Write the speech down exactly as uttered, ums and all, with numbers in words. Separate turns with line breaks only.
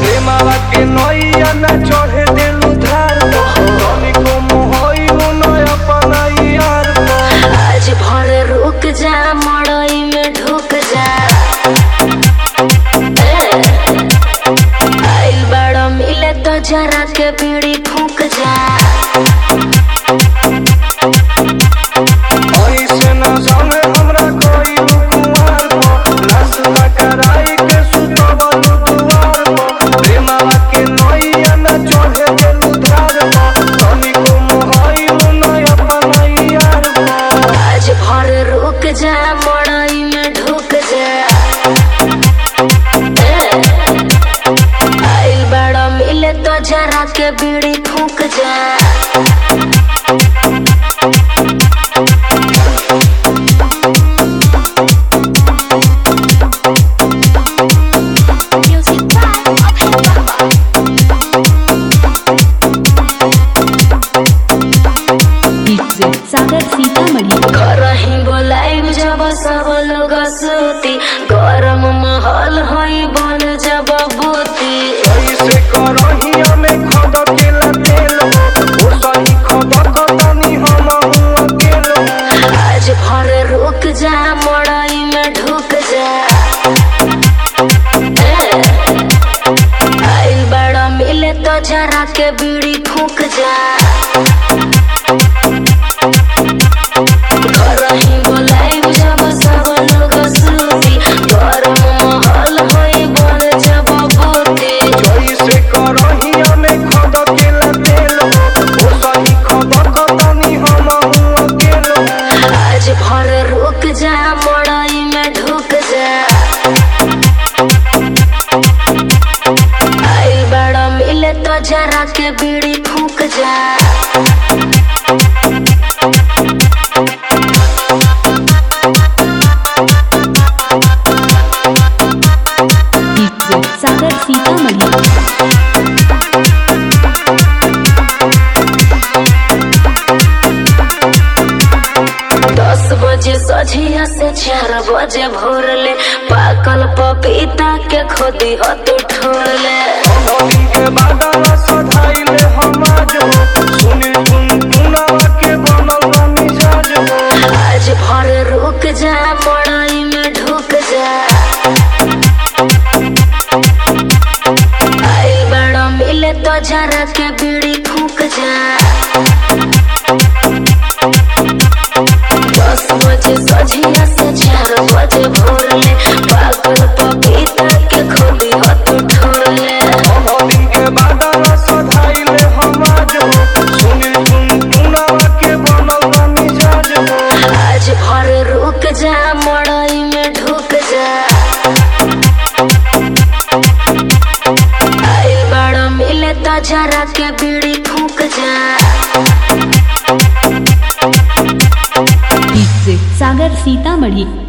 प्रेमावा के नैया न चढ़े दिलु धार तनिको मोहइलु न अपना यार।
आज भर रुक जा मड़ई में ढुक जा, आइल बड़ा मिले तो जरा के बीड़ी फूक जा।
ऐसे न संग हमरा कोई कुमार को नाश्ता कराई के सुतवलु दुआर को। प्रेमावा के नैया न चढ़े दिलु धार तनिको मोहइलु न अपना यार।
आज भर रुक जा मड़ई में ढुक जा, आइल बड़ा मिले तो जरा के बीड़ी फूक जा।
सागर सीतामढ़ी
करही बोलाइब जब सब लोग सूती, गरम महल हई बन जब बूती।
ऐसे करहिया में खदकेला तेल ओ सही खदक तनी हम अकेलो।
आज भर रुक जा मड़ई में ढुक जा, आइल बड़ा मिले तो जरा के बीड़ी फूक जा। करही बोलाइब जब सब लोग सूती, गरम महल हई बन जब बूती।
ऐसे करहिया में खदकेला तेल ओ सही खदक तनी हम अकेलो।
आज भर रुक जा मड़ई में ढुक जा, आइल बड़ा मिले तो जरा के बीड़ी फूक जा।
सागर सीतामढ़ी
दस बजे सझिया से चार बजे भोर ले, पाकल पपीता के खोदी हो तू ठोर ले।
दिन के बादल सधाइले हम आज सुनी टुनटुनावा के बनल बा मिजाज।
आज भर रुक जा मड़ई में ढुक जा, आइल बड़ा मिले तो जरा के बीड़ी फूक जा। दस बजे सझिया से चार बजे भोर ले, पागल पपीता के खोदी हो तू ठोर ले।
दिन के बादल सधाइले हम आज सुनी टुनटुनावा के बनल बा मिजाज।
आज भर रुक जा मड़ई में ढुक जा, आइल बड़ा मिले तो जरा के बीड़ी फूक जा।
सागर सीतामढ़ी।